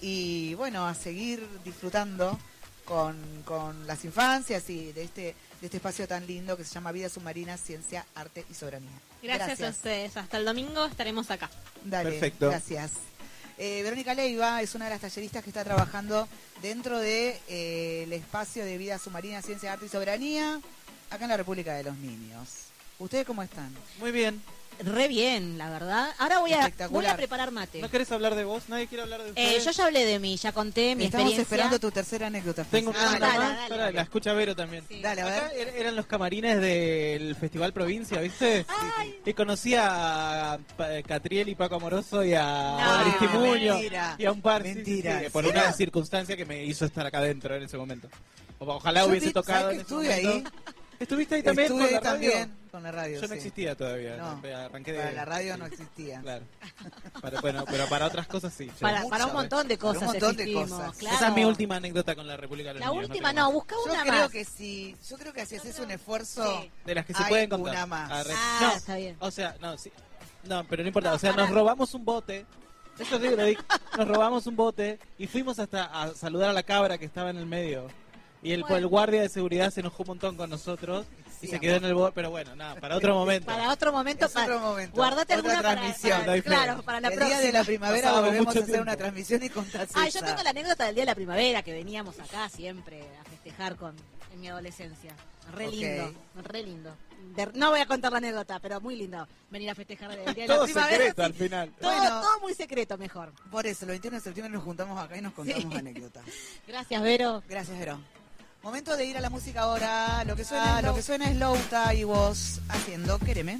y bueno, a seguir disfrutando con, con las infancias y de este, de este espacio tan lindo que se llama Vida Submarina, Ciencia, Arte y Soberanía. Gracias, a ustedes. Hasta el domingo estaremos acá. Dale, Perfecto. gracias. Eh, Verónica Leiva es una de las talleristas que está trabajando dentro de eh, el espacio de Vida Submarina, Ciencia, Arte y Soberanía, acá en la República de los Niños. ¿Ustedes cómo están? Muy bien. Re bien, la verdad. Ahora voy a, Espectacular. voy a preparar mate. ¿No querés hablar de vos? ¿Nadie quiere hablar de ustedes? Eh, yo ya hablé de mí, ya conté mi Estamos experiencia. esperando tu tercera anécdota. Tengo Francisco. una Ah, dale, más. dale, Pará, dale. la escucha Vero también. Sí. Dale, a ver. Acá er- eran los camarines del Festival Provincia, ¿viste? Y conocí a Pa- Catriel y Paco Amoroso y a No, Aristimuño mentira. y a un par. sí, sí, Mentira, sí, por ¿sí? una circunstancia que me hizo estar acá adentro en ese momento. O- Ojalá Yo hubiese vi- tocado ¿sabes en que ese estuve ahí? momento. ¿Estuviste ahí también Estuve con la ahí radio? también con la radio. Yo no sí. existía todavía. No, Arranqué de... para la radio sí, no existía. Claro. Para- bueno, pero para otras cosas sí. Para, Mucha, para un montón de para un cosas montón de existimos, cosas. claro. Esa es mi última anécdota con la República de los La Niños, última tengo no, más. busca Yo una creo más. que sí. Yo creo que si haces un esfuerzo, Sí. De las que se hay pueden contar. una más. Arre. Ah, no, está bien. O sea, no, sí. No, pero no importa. O sea, nos robamos un bote. Eso sí, lo digo. Nos robamos un bote y fuimos hasta a saludar a la cabra que estaba en el medio. Y el, Bueno. el guardia de seguridad se enojó un montón con nosotros y Sí, se quedó en el bote. Pero bueno, nada, para otro momento. Para otro momento, Es para, otro momento. guardate Otra alguna para- transmisión. para, Doy fe. claro, para la el próxima. día de la primavera Pasábamos volvemos mucho a hacer tiempo. una transmisión y contás Ah, yo esa. tengo la anécdota del día de la primavera que veníamos acá siempre a festejar con en mi adolescencia. Re Ok. lindo, re lindo. De- no voy a contar la anécdota, pero muy lindo venir a festejar el día de Todo la primavera. secreto sí. al final. Todo, Bueno. todo muy secreto, mejor. Por eso, el veintiuno de septiembre nos juntamos acá y nos contamos Sí. anécdotas. Gracias, Vero. Gracias, Vero. Momento de ir a la música ahora. Lo que suena, lo que suena es Louta y vos haciendo Quéreme.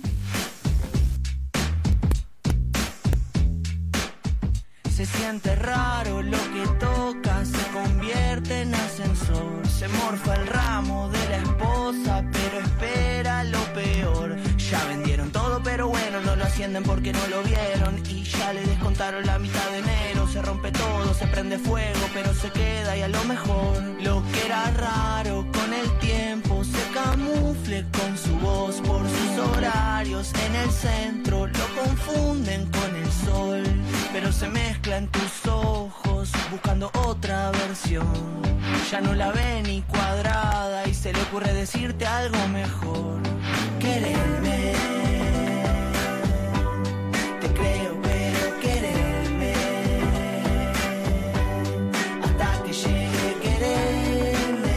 Se siente raro lo que toca, se convierte en ascensor. Se morfa el ramo de la esposa, pero espera lo peor. Ya vendieron todo, pero bueno, no lo ascienden porque no lo vieron. Y ya le descontaron la mitad de enero. Se rompe todo, se prende fuego, pero se queda y a lo mejor lo que era raro con el tiempo se camufle con su voz por sus horarios. En el centro lo confunden con el sol, pero se mezcla en tus ojos buscando otra versión. Ya no la ve ni cuadrada y se le ocurre decirte algo mejor. Quererme, te creo, pero quererme, hasta que llegue quererme,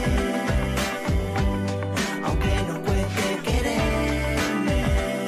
aunque no cueste quererme.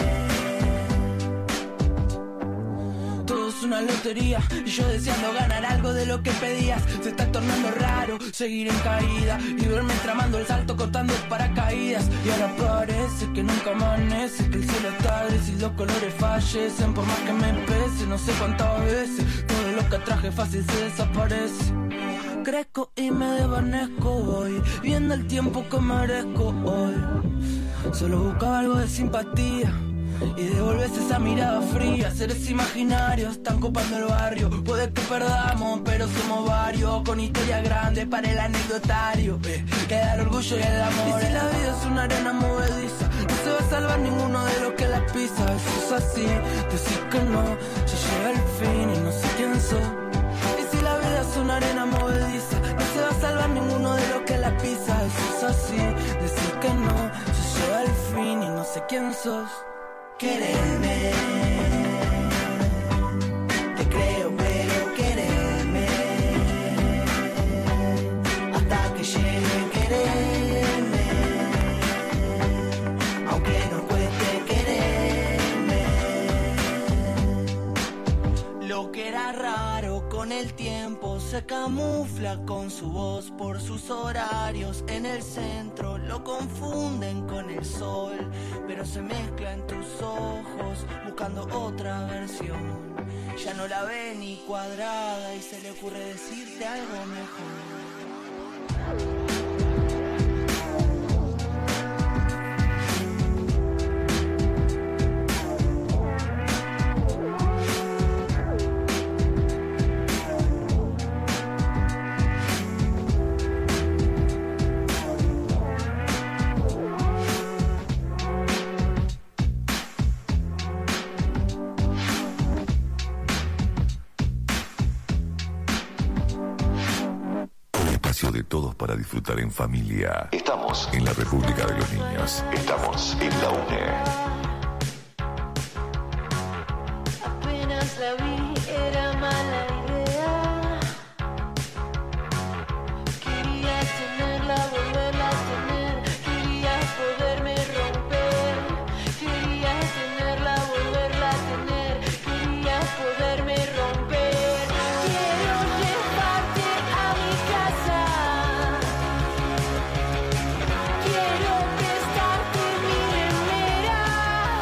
Todo es una lotería y yo deseando ganar algo de lo que pedías. Se está tornando raro seguir en caída y verme tramando el salto cortando paracaídas. Y ahora parece que nunca amanece, que el cielo está gris y los colores fallecen. Por más que me pese, no sé cuántas veces todo lo que traje fácil se desaparece. Crezco y me desvanezco hoy, viendo el tiempo que merezco hoy. Solo buscaba algo de simpatía y devolves esa mirada fría. Seres imaginarios están copando el barrio. Puede que perdamos, pero somos varios, con historias grandes para el anecdotario. eh, Queda el orgullo y el amor. Y si la vida es una arena movediza, no se va a salvar ninguno de los que la pisa. Eso es así, decir que no, ya llega el fin y no sé quién soy. Y si la vida es una arena movediza, no se va a salvar ninguno de los que la pisa. Eso es así, decir que no, ya llega el fin y no sé quién sos. Quererme, te creo, pero quererme, raro, con el tiempo se camufla con su voz por sus horarios. En el centro lo confunden con el sol, pero se mezcla en tus ojos buscando otra versión. Ya no la ve ni cuadrada y se le ocurre decirte algo mejor. De todos para disfrutar en familia. Estamos en la República de los Niños. Estamos en la UNE. Apenas la vi, era mala idea. Quería tenerla, volverla a tener. Quería poderme romper. Quería tenerla, volverla a tener. Quería poderme romper. Quiero llevarte a mi casa. Quiero prestarte mi remera.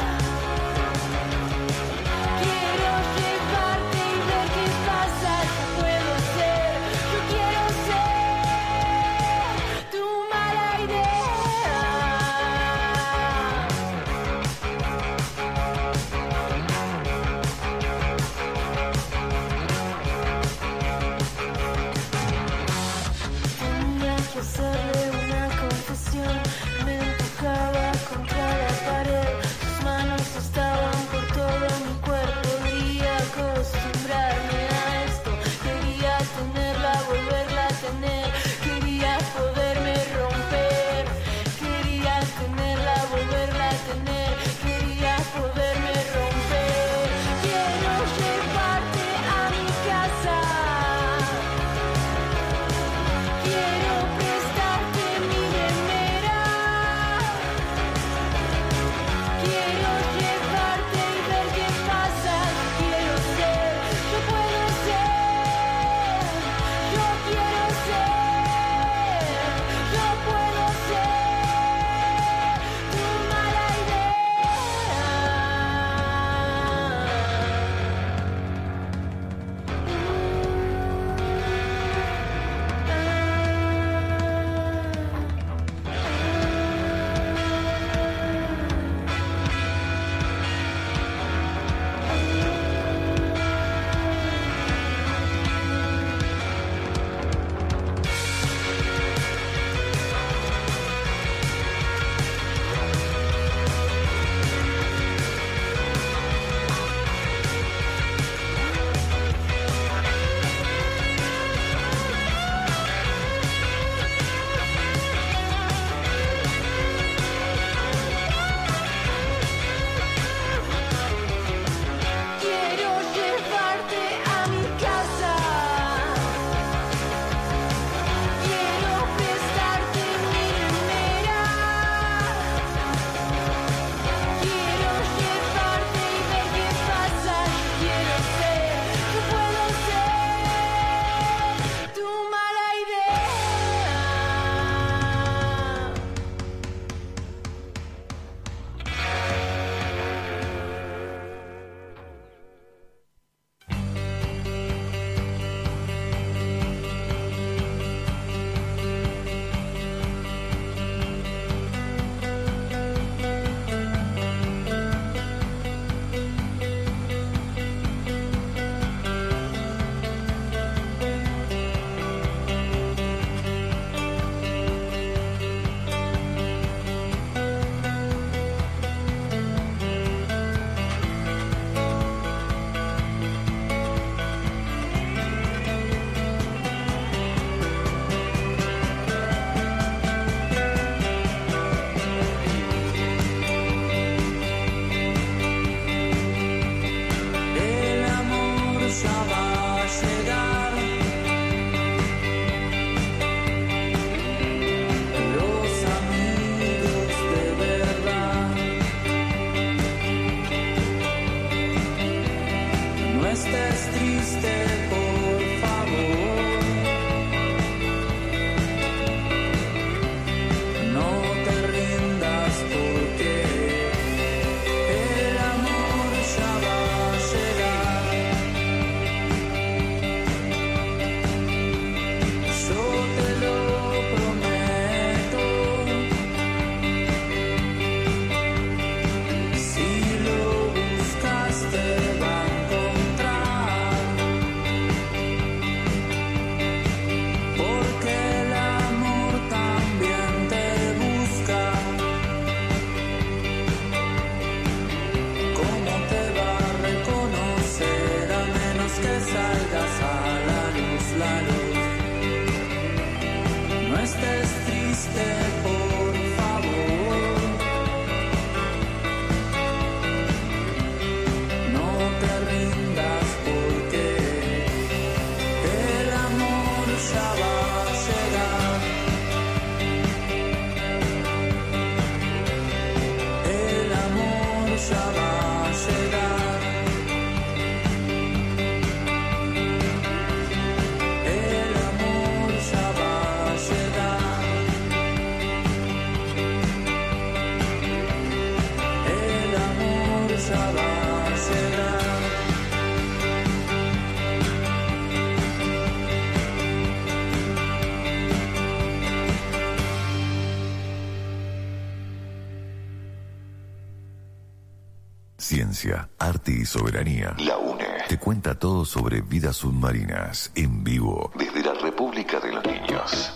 Ciencia, arte y soberanía. La UNE te cuenta todo sobre vidas submarinas en vivo desde la República de los Niños.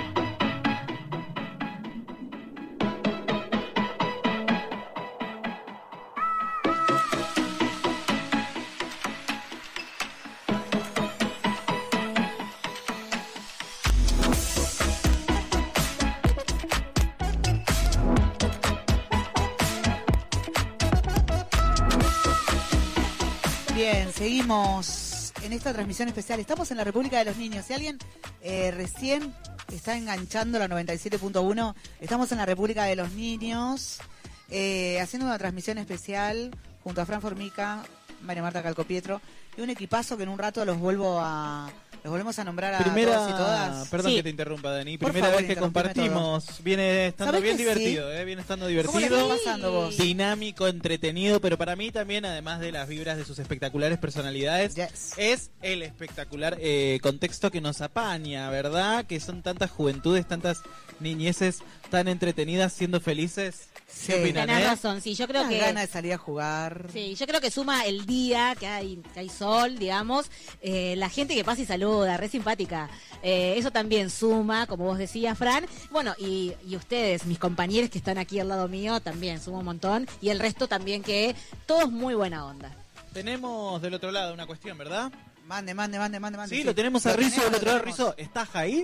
Bien, seguimos en esta transmisión especial. Estamos en la República de los Niños. Si alguien eh, recién está enganchando la noventa y siete punto uno, estamos en la República de los Niños, eh, haciendo una transmisión especial junto a Fran Formica, María Marta Calcopietro y un equipazo que en un rato los vuelvo a los volvemos a nombrar a Primera, todos y todas. perdón Sí. que te interrumpa, Dani. Por Primera favor, vez que interrumpime compartimos. Viene estando ¿Sabés bien que divertido, sí? ¿eh? Viene estando ¿Cómo la divertido. estás pasando vos? Dinámico, entretenido, pero para mí también, además de las vibras de sus espectaculares personalidades, es el espectacular eh, contexto que nos apaña, ¿verdad? Que son tantas juventudes, tantas niñeces tan entretenidas siendo felices. Sí. ¿Qué opinan, Tenés eh? razón, sí, yo creo Unas que... ganas de salir a jugar. Sí, yo creo que suma el día, que hay, que hay sol, digamos, eh, la gente que pasa y saluda, re simpática. Eh, eso también suma, como vos decías, Fran. Bueno, y, y ustedes, mis compañeros que están aquí al lado mío, también suma un montón. Y el resto también, que todos muy buena onda. Tenemos del otro lado una cuestión, ¿verdad? Mande, mande, mande, mande, mande. Sí, lo tenemos a Lo Rizo tenemos, del otro lo lado. tenemos. Rizo, ¿estás ahí?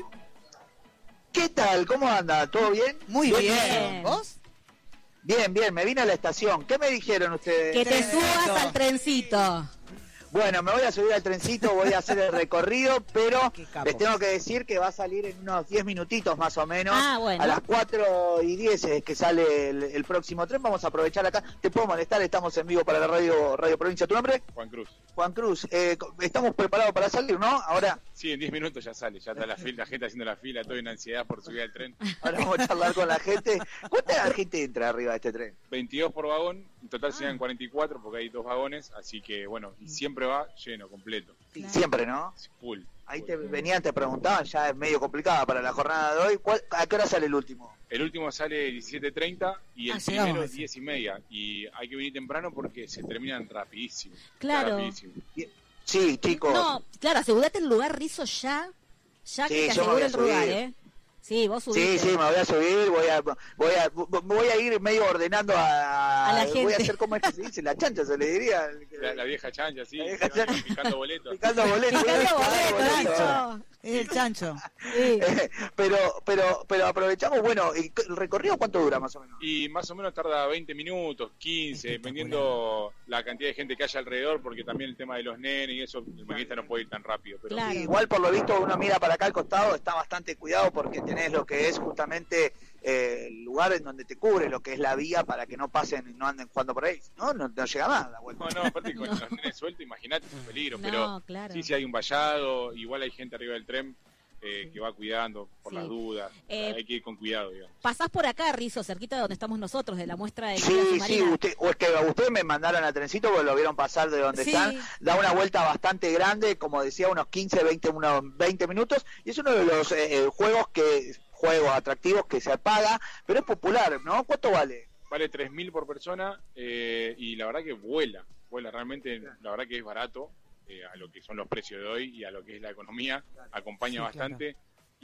¿Qué tal? ¿Cómo anda? ¿Todo bien? Muy bien. Bien. ¿Vos? Bien, bien, me vine a la estación. ¿Qué me dijeron ustedes? Que te subas al trencito. Bueno, me voy a subir al trencito, voy a hacer el recorrido, pero Qué capo. les tengo que decir que va a salir en unos diez minutitos más o menos. Ah, bueno. A las cuatro y diez es que sale el, el próximo tren. Vamos a aprovechar acá. ¿Te puedo molestar? Estamos en vivo para la radio Radio Provincia. ¿Tu nombre? Juan Cruz. Juan Cruz. Eh, estamos preparados para salir, ¿no? Ahora, Sí, en diez minutos ya sale, ya está la fila, la gente haciendo la fila, estoy en ansiedad por subir al tren. ahora vamos a charlar con la gente. ¿Cuánta gente entra arriba de este tren? veintidós por vagón, en total serían cuarenta y cuatro porque hay dos vagones, así que bueno, y siempre va lleno, completo. Siempre, ¿no? Full. Ahí te venían, te preguntaban, ya es medio complicada para la jornada de hoy. ¿Cuál- ¿A qué hora sale el último? El último sale diecisiete treinta y el Ah, llegamos. primero diez y media. Y hay que venir temprano porque se terminan rapidísimo. Claro. Rapidísimo. Sí, chicos. No, claro, asegurate el lugar, Rizo, ya. Ya Sí, que te yo me voy aseguro a el lugar, subir. ¿eh? Sí, vos subiste. Sí, sí, me voy a subir, voy a, voy a, voy a ir medio ordenando a, A la voy gente. a hacer como es que se dice, la chancha se le diría, La, la vieja chancha, sí, La vieja que van chancha. picando boletos. picando boletos. Picando Picando boletos, boletos. Rizo. Es el chancho. Sí. Pero, pero, pero aprovechamos, bueno, ¿el el recorrido cuánto dura más o menos? Y más o menos tarda veinte minutos, quince, dependiendo la cantidad de gente que haya alrededor, porque también el tema de los nenes y eso, el maquinista no puede ir tan rápido. Pero Claro. Igual por lo visto uno mira para acá al costado, está bastante cuidado porque tenés lo que es justamente eh, el lugar en donde te cubre lo que es la vía para que no pasen y no anden jugando por ahí. No, no, no llega más la vuelta. No, no, aparte con los nenes sueltos, imagínate, es un peligro. No, pero claro. sí, sí hay un vallado, igual hay gente arriba del tren eh, que va cuidando por Sí. las dudas. Eh, hay que ir con cuidado, digamos. Pasás por acá, Rizo, cerquita de donde estamos nosotros, de la muestra de vida Sí, sí, submarina. usted, o es que ustedes me mandaron a trencito porque lo vieron pasar de donde Sí. están, da una vuelta bastante grande, como decía, unos quince, veinte, unos veinte minutos, y es uno de los eh, eh, juegos que, juegos atractivos que se paga, pero es popular, ¿no? ¿Cuánto vale? Vale tres mil por persona eh, y la verdad que vuela, vuela realmente, la verdad que es barato eh, a lo que son los precios de hoy y a lo que es la economía, acompaña Sí, bastante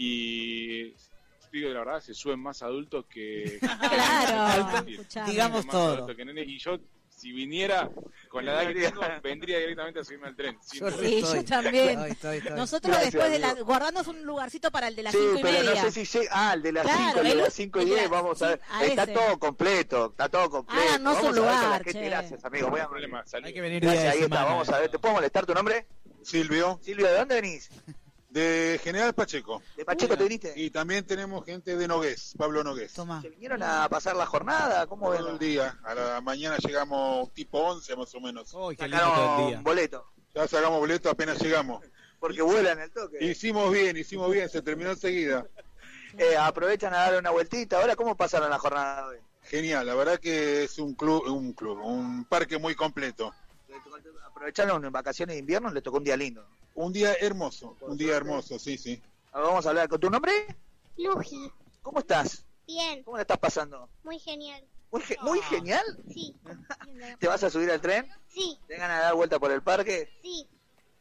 y digo la verdad, se suben más adultos que... Claro, Sí, escuchame. Digamos más todo. adultos que nenes, y yo, si viniera con la edad que tengo, vendría directamente a subirme al tren. sin Yo duda. Sí, Estoy. yo también. Estoy, estoy, estoy. Nosotros Gracias, después de la... amigo. Guardamos un lugarcito para el de las Sí, cinco y pero media. no sé si llega... Ah, el de las Claro, cinco, el de el- las cinco y el de diez, las- vamos a ver. sí, a Está ese. todo completo, está todo completo. Háganos Vamos un a ver con la lugar, gente. che. Gracias, amigo. Voy a... No hay problema, salud. Hay que venir día Gracias, de ahí está, semana. vamos a ver. ¿Te puedo molestar tu nombre? Silvio, Silvio, ¿de dónde venís? de General Pacheco. ¿De Pacheco te viniste? Y también tenemos gente de Nogués, Pablo Nogués. Toma. ¿Se vinieron a pasar la jornada? ¿Cómo ven? Todo el día. A la mañana llegamos tipo once más o menos. Uy, qué lindo todo el Sacaron día. boleto. Ya sacamos boleto apenas llegamos. Porque vuelan el toque. Hicimos bien, hicimos bien, se terminó enseguida. Eh, aprovechan a dar una vueltita. Ahora, ¿cómo pasaron la jornada de hoy? Genial, la verdad que es un club, un club, un parque muy completo. Aprovecharon en vacaciones de invierno, les tocó un día lindo. Un día hermoso, un día hermoso, sí, sí. Ahora vamos a hablar con tu nombre. Luji, ¿Cómo estás? bien, ¿Cómo la estás pasando? muy genial. Muy, ge- muy genial. Sí. ¿Te vas a subir al tren? Sí. ¿Te ganas de dar vuelta por el parque? Sí.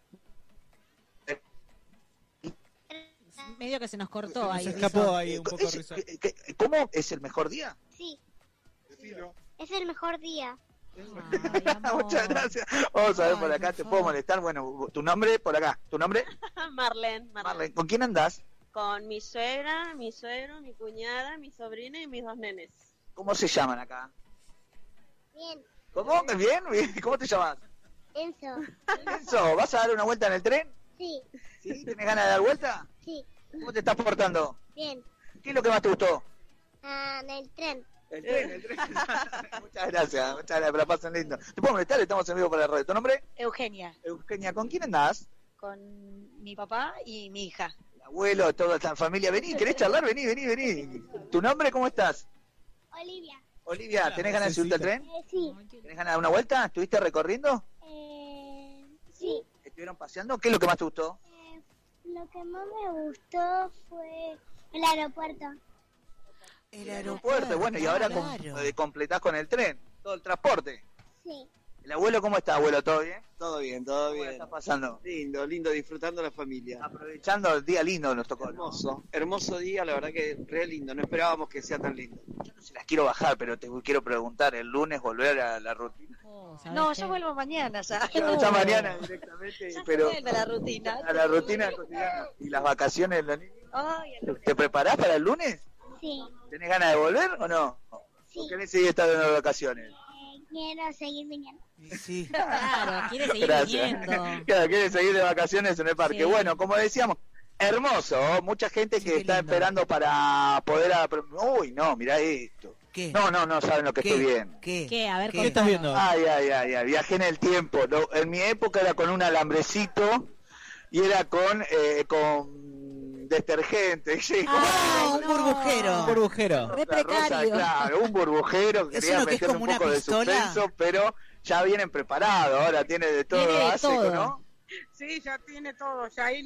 Medio que se nos cortó ahí. Se escapó Rizzo. ahí un poco ¿Es- Rizzo. que- que- ¿Cómo es el mejor día? Sí. Es el mejor día. Muchas gracias. Vamos a ver por acá, te puedo molestar. Bueno, tu nombre por acá. ¿Tu nombre? Marlene, Marlene. Marlene. ¿Con quién andás? Con mi suegra, mi suegro, mi cuñada, mi sobrina y mis dos nenes. ¿Cómo se llaman acá? Bien. ¿Cómo? ¿Bien? Bien. ¿Cómo te llamas? Enzo. Enzo, ¿vas a dar una vuelta en el tren? Sí. ¿Sí? ¿Tenés ganas de dar vuelta? Sí. ¿Cómo te estás portando? Bien. ¿Qué es lo que más te gustó? Ah, en el tren. El tren, el tren. Muchas gracias, muchas gracias, me la pasan lindo. ¿Te puedo molestar? Estamos en vivo para la red. ¿Tu nombre? Eugenia, Eugenia, ¿con quién andás? con mi papá y mi hija. El abuelo, toda esta familia. Vení, ¿querés charlar? Vení, vení, vení. ¿Tu nombre? ¿Cómo estás? Olivia. Olivia, ¿tenés ganas de subirte al tren? Eh, sí. ¿Tenés ganas de dar una vuelta? ¿Estuviste recorriendo? Eh, sí. ¿Estuvieron paseando? ¿Qué es lo que más te gustó? Eh, lo que más me gustó fue el aeropuerto. El aeropuerto. Bueno, y ahora com- claro. eh, completás con el tren, todo el transporte. Sí. ¿El abuelo cómo está, abuelo? ¿Todo bien? Todo bien, todo ¿Cómo bien. está pasando? Lindo, lindo, disfrutando la familia. Aprovechando el día lindo que nos tocó. ¿no? Hermoso, hermoso día, la verdad que re lindo, no esperábamos que sea tan lindo. Se las quiero bajar, pero te quiero preguntar, ¿el lunes volver a la rutina? No, yo vuelvo mañana ya. Ya mañana directamente, Ya se pero vuelve a la rutina. a la rutina cotidiana. ¿Y las vacaciones de los niños? Ay, el lunes. ¿Te preparás para el lunes? Sí. ¿Tenés ganas de volver o no? Sí. ¿O querés seguir estando en las vacaciones? Eh, quiero seguir viniendo. Sí. Claro, quiere seguir Gracias. viniendo. Claro, quiere seguir de vacaciones en el parque. Sí. Bueno, como decíamos, hermoso. ¿oh? Mucha gente que qué está lindo. esperando para poder... apro- Uy, no, mirá esto. ¿Qué? No, no, no saben lo que ¿Qué? estoy viendo. ¿Qué? ¿Qué? A ver, ¿Qué ¿Qué estás viendo? Ay, ay, ay, ay, viajé en el tiempo. Lo- en mi época era con un alambrecito y era con eh, con detergente. Sí, Ah, un no. burbujero. Un burbujero. Re La rosa, precario. claro, un burbujero que ¿Es quería uno que es meter un como una poco de pistola? suspenso, pero ya vienen preparados, ahora tiene de todo, Tiene de hace, todo. ¿no? Sí, ya tiene todo, ya ahí